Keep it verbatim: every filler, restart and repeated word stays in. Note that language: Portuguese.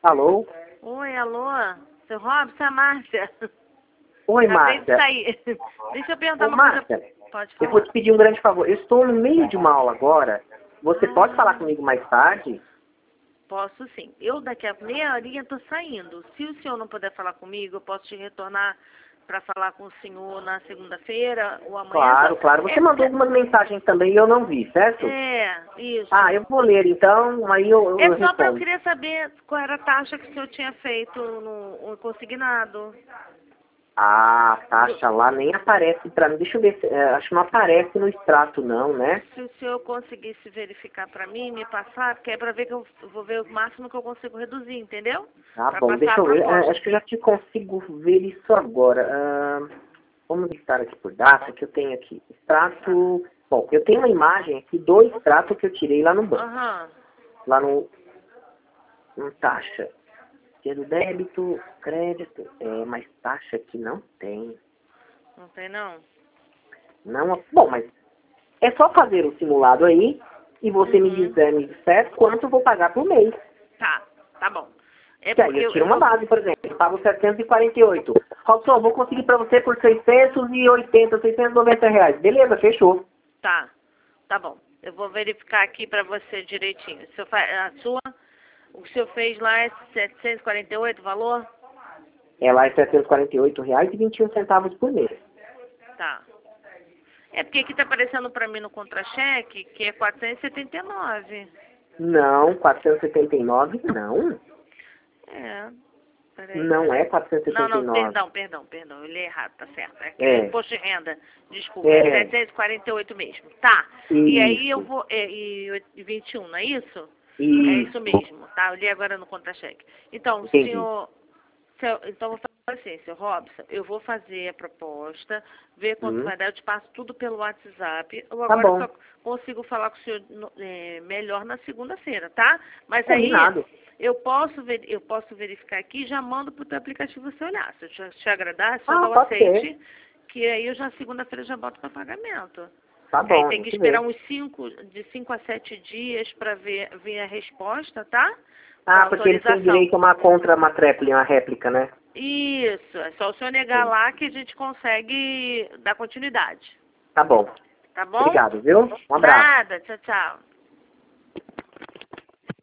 Alô? Oi, alô? Seu Robson, é a Márcia. Oi, Acabei de Márcia. sair. Deixa eu perguntar Ô, uma Márcia, coisa. Pode eu vou falar. te pedir um grande favor. Eu estou no meio de uma aula agora. Você pode falar Ah, comigo mais tarde? posso sim. Eu daqui a meia horinha estou saindo. Se o senhor não puder falar comigo, eu posso te retornar para falar com o senhor na segunda-feira ou amanhã. Claro, claro. Você É, mandou algumas mensagens também e eu não vi, certo? é, isso. Ah, eu vou ler então, aí eu, eu, eu É só para eu respondo. querer saber qual era a taxa que o senhor tinha feito no, no consignado. Ah, a taxa lá nem aparece pra mim. Deixa eu ver, se, é, acho que não aparece no extrato não, né? Se o senhor conseguisse verificar para mim, me passar, porque é para ver que eu vou ver o máximo que eu consigo reduzir, entendeu? Tá Para bom, passar deixa a eu ver. É, proposta. acho que eu já te consigo ver isso agora. Ah, vamos estar aqui por data, que eu tenho aqui. Extrato... Bom, eu tenho uma imagem aqui do extrato que eu tirei lá no banco. Aham. Lá no... no taxa. Dia do débito, crédito. É, mas taxa aqui não tem. Não tem não? Não, bom, mas é só fazer o simulado aí e você me Uhum. dizer, me disser quanto eu vou pagar por mês. Tá, tá bom. É Que aí porque eu eu, tiro eu uma vou... base, por exemplo, eu pago setecentos e quarenta e oito. Robson, eu vou conseguir para você por seiscentos e oitenta, seiscentos e noventa reais. Beleza, fechou. Tá, tá bom. Eu vou verificar aqui para você direitinho. O senhor fa... A sua... O que o senhor fez lá é setecentos e quarenta e oito o valor? É lá é setecentos e quarenta e oito reais e vinte e um centavos por mês. Tá. É porque aqui tá aparecendo para mim no contra-cheque que é quatrocentos e setenta e nove. Não, quatrocentos e setenta e nove não. É, peraí, Não é peraí. quatrocentos e Não, setenta e não, nove. perdão, perdão, perdão. Eu li errado, tá certo. É, que é É, imposto de renda. Desculpa, é é, setecentos e quarenta e oito mesmo. Tá. E aí eu isso, vou. É, e e vinte e um, não é isso? É isso isso. mesmo, tá? Eu li agora no contra-cheque. Então, o Entendi. senhor. seu- Então, eu vou fazer assim, seu Robson, eu vou fazer a proposta, ver quanto Hum, vai dar, eu te passo tudo pelo WhatsApp. Eu tá agora bom, só consigo falar com o senhor no- é, melhor na segunda-feira, tá? Mas aí combinado. eu posso, ver, eu posso verificar aqui e já mando pro teu aplicativo você olhar. Se eu te, te agradar, é só Ah, dar o pode ser. aceite, que aí eu já segunda-feira já boto para pagamento. Tá Aí bom, a tem que gente esperar vê. uns cinco, de cinco a sete dias para ver, ver a resposta, tá? Da Ah, porque eles têm autorização. direito a uma contra uma tréplica, uma réplica, né? Isso, é só o senhor negar Sim. lá que a gente consegue dar continuidade. Tá bom. Tá bom? Obrigado, viu? Um abraço. Nada, tchau, tchau.